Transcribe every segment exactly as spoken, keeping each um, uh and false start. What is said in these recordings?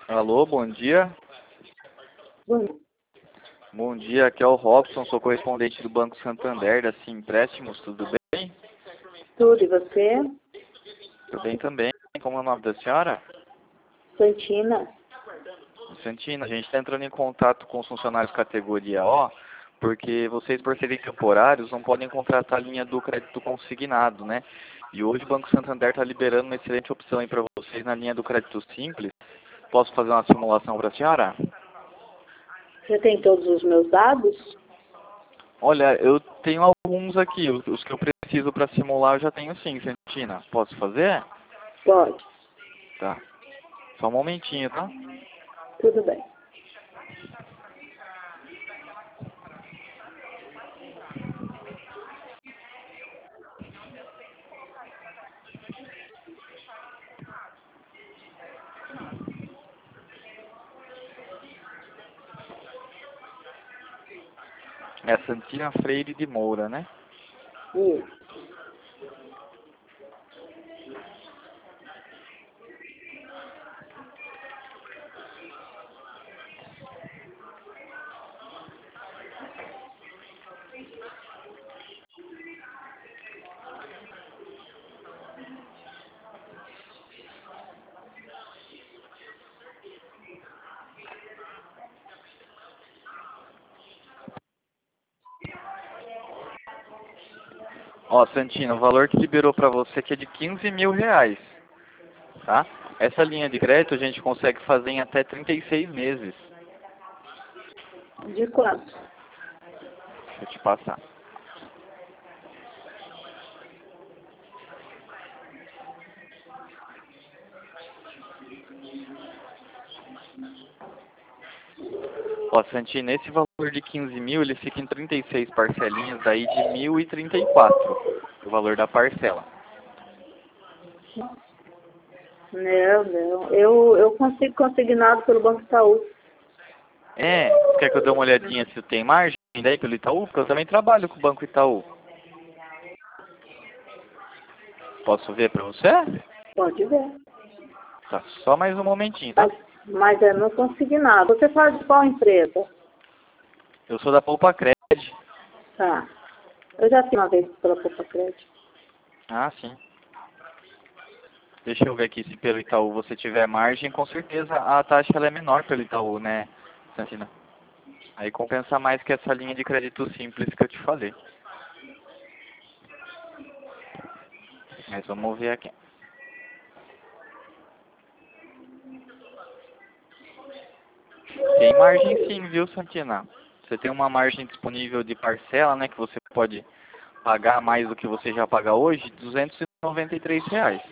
Alô, bom dia. Bom, Bom dia, aqui é o Robson, sou correspondente do Banco Santander, da Sim Empréstimos, tudo bem? tudo, e você? Tudo bem também. Como é o nome da senhora? Santina? Santina, a gente está entrando em contato com os funcionários categoria O, porque vocês, por serem temporários, não podem contratar a linha do crédito consignado, né? E hoje o Banco Santander está liberando uma excelente opção aí para vocês na linha do crédito simples. Posso fazer uma simulação para a senhora? Você tem todos os meus dados? Olha, eu tenho alguns aqui, os os que eu preciso para simular eu já tenho sim, Santina. Posso fazer? Pode, Tá. Só um momentinho, tá? tudo bem. É Santina Freire de Moura, né? Isso. Ó, Santina, o valor que liberou para você aqui é de quinze mil reais, tá? Essa linha de crédito a gente consegue fazer em até trinta e seis meses. De quanto? Deixa eu te passar. Ó, Santina, esse valor de quinze mil, ele fica em trinta e seis parcelinhas daí de mil e trinta e quatro, o valor da parcela. Não, não. Eu, eu consigo consignado pelo Banco Itaú. É, quer que eu dê uma olhadinha se tem margem daí pelo Itaú? Porque eu também trabalho com o Banco Itaú. Posso ver para você? Pode ver. Tá, só mais um momentinho, tá? Mas, mas é no consignado. Você faz de qual empresa? Eu sou da Poupa Cred. Tá. Eu já fiz uma vez pela Copa Crédito. Ah, sim. Deixa eu ver aqui se pelo Itaú você tiver margem, com certeza a taxa ela é menor pelo Itaú, né, Santina? Aí compensa mais que essa linha de crédito simples que eu te falei. Mas vamos ver aqui. Tem margem sim, viu, Santina? Você tem uma margem disponível de parcela, né, que você pode pagar mais do que você já paga hoje, duzentos e noventa e três reais.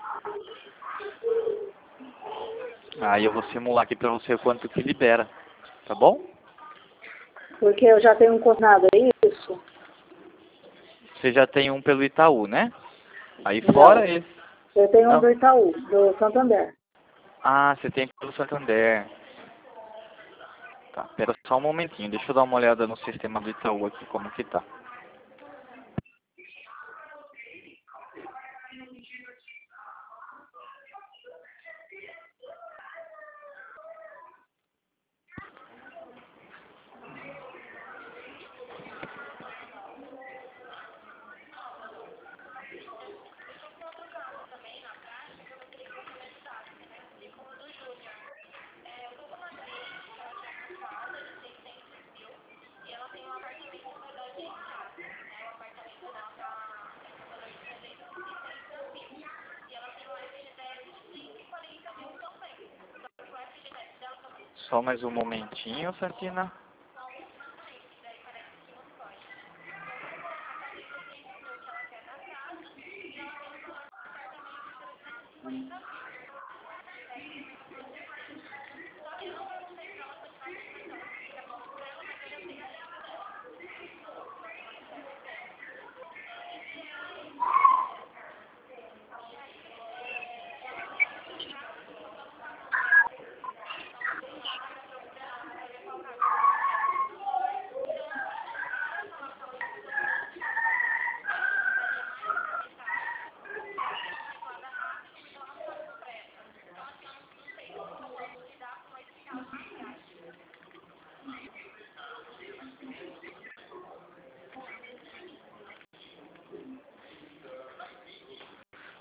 Aí eu vou simular aqui pra você quanto que libera, tá bom? Porque eu já tenho um consignado, é isso? Você já tem um pelo Itaú, né? Aí Não. fora esse. Eu tenho um Não. do Itaú, do Santander. Ah, você tem pelo Santander. Tá, pera só um momentinho, deixa eu dar uma olhada no sistema do Itaú aqui, como que tá. Só mais um momentinho, Santina.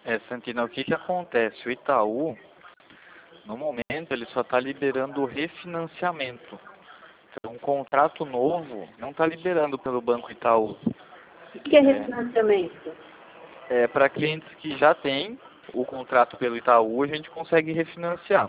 É, Santina, o que que acontece? O Itaú, no momento, ele só está liberando o refinanciamento. Então, um contrato novo não está liberando pelo Banco Itaú. O que é refinanciamento? É, para clientes que já têm o contrato pelo Itaú, a gente consegue refinanciar.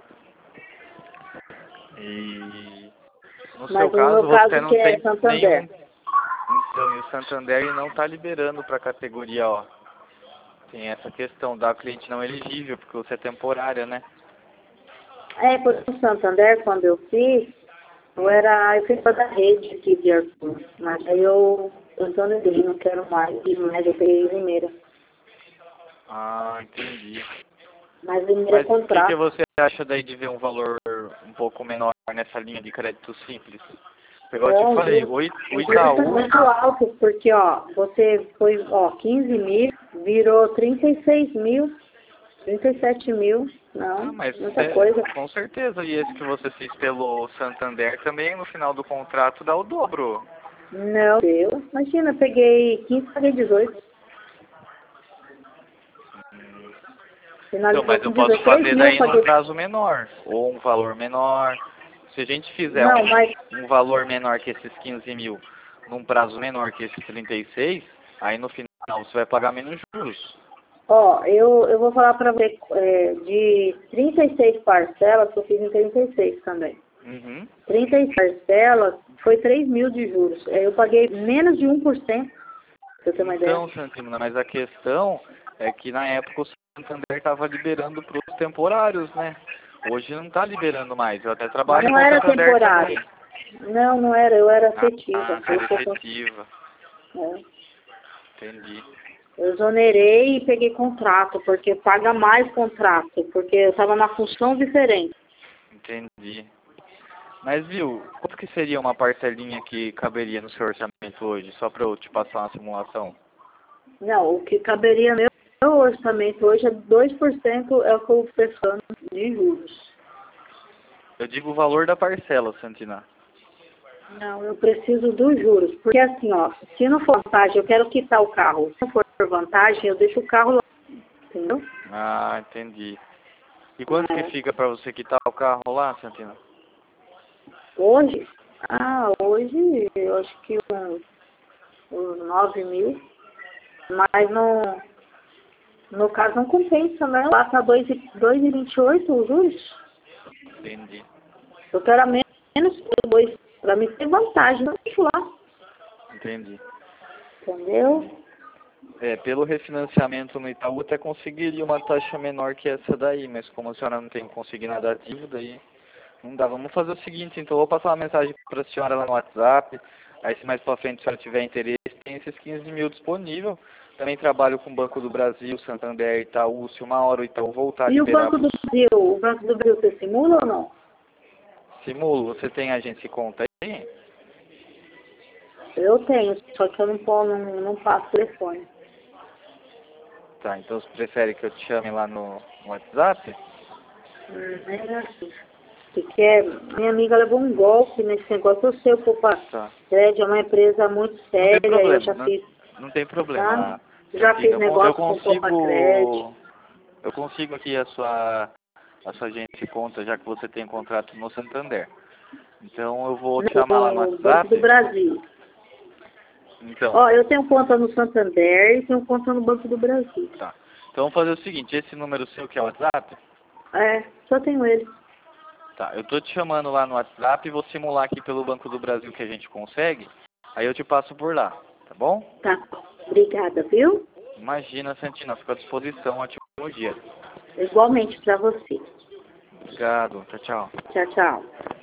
E no Mas seu no caso, meu você caso, não que é tem Santander. nenhum. Então, e o Santander ele não está liberando para a categoria ó. Tem essa questão da cliente não elegível, porque você é temporária, né? É, por o Santander, quando eu fiz, eu era, eu fiz toda a rede aqui de Arthur. Mas aí eu, eu tô no Rio, não quero mais, mas eu peguei Limeira. Ah, entendi. Mas Limeira é Mas o que, que contrato. você acha daí de ver um valor um pouco menor nessa linha de crédito simples? Igual eu te Não, falei, viu? o I- o Os juros são Itaú. muito altos, porque, ó, você foi, ó, quinze mil, virou trinta e seis mil, trinta e sete mil. Ah, Não, mas muita é, coisa. com certeza. E esse que você fez pelo Santander também, no final do contrato, dá o dobro. Não, eu, imagina, peguei quinze, paguei dezoito. Então, Finalizou mas eu com posso dezoito, três fazer mil eu daí num paguei. prazo menor, ou um valor menor. Se a gente fizer Não, mas, um, um valor menor que esses quinze mil, num prazo menor que esses trinta e seis, aí no final você vai pagar menos juros. ó, eu, eu vou falar pra você, é, de trinta e seis parcelas, que eu fiz em trinta e seis também. Uhum. trinta e seis parcelas, foi três mil de juros. Eu paguei menos de um por cento, pra você ter uma ideia. Então, Santina, mas a questão é que na época o Santander estava liberando para os temporários, né? Hoje não está liberando mais. Eu até Mas trabalho não com o era Santander temporário. também. Não, não era, eu era Ah, afetiva. ah, Eu, cara, sou- efetiva. é. Entendi. Eu exonerei e peguei contrato, porque paga mais contrato, porque eu estava na função diferente. Entendi. Mas viu, quanto que seria uma parcelinha que caberia no seu orçamento hoje, só para eu te passar uma simulação? Não, o que caberia no meu orçamento hoje é dois por cento é o que eu estou pensando de juros. Eu digo o valor da parcela, Santina. Não, eu preciso dos juros. Porque assim, ó, se não for vantagem, eu quero quitar o carro. Se não for vantagem, eu deixo o carro lá, entendeu? Ah, entendi. E quanto que É. fica para você quitar o carro lá, Santina? Hoje? Ah, hoje eu acho que uns, uns nove mil. Mas no, no caso não compensa, né? Lá tá dois e vinte e oito os juros. Entendi. Eu quero a menos que dois. Pra mim ter vantagem, não deixo lá. Entendi. Entendeu? É, pelo refinanciamento no Itaú até conseguiria uma taxa menor que essa daí, mas como a senhora não tem consignado ativo, daí não dá. Vamos fazer o seguinte, então eu vou passar uma mensagem para a senhora lá no WhatsApp, aí se mais para frente a senhora tiver interesse, tem esses quinze mil disponível. Também trabalho com o Banco do Brasil, Santander, Itaú, se uma hora o Itaú voltar a E o liberar. Banco do Brasil? O Banco do Brasil você simula ou não? Simulo, você tem agência e conta aí? Eu tenho, só que eu não, pô- não, não passo telefone. Tá, então você prefere que eu te chame lá no, no WhatsApp? Hum, é assim. Porque é, minha amiga levou um golpe nesse negócio. Eu sei, o Poupa Tá. Crédito é uma empresa muito Não tem séria. Eu problema, já não, fiz, não tem problema. sabe? Já Santina. fiz Eu, con- eu negócio com Poupa Crédito. consigo, eu consigo aqui a sua, a sua agência e conta, já que você tem contrato no Santander. Então eu vou te chamar lá no No Banco do WhatsApp. Brasil. Então, Ó, eu tenho conta no Santander e tenho conta no Banco do Brasil. tá. Então vamos fazer o seguinte, esse número seu que é o WhatsApp, É, só tenho ele. tá, eu tô te chamando lá no WhatsApp e vou simular aqui pelo Banco do Brasil que a gente consegue, aí eu te passo por lá, tá bom? Tá. Obrigada, viu? Imagina, Santina, fico à disposição, ótimo dia. Igualmente pra você. Obrigado, tchau, tchau. Tchau, tchau.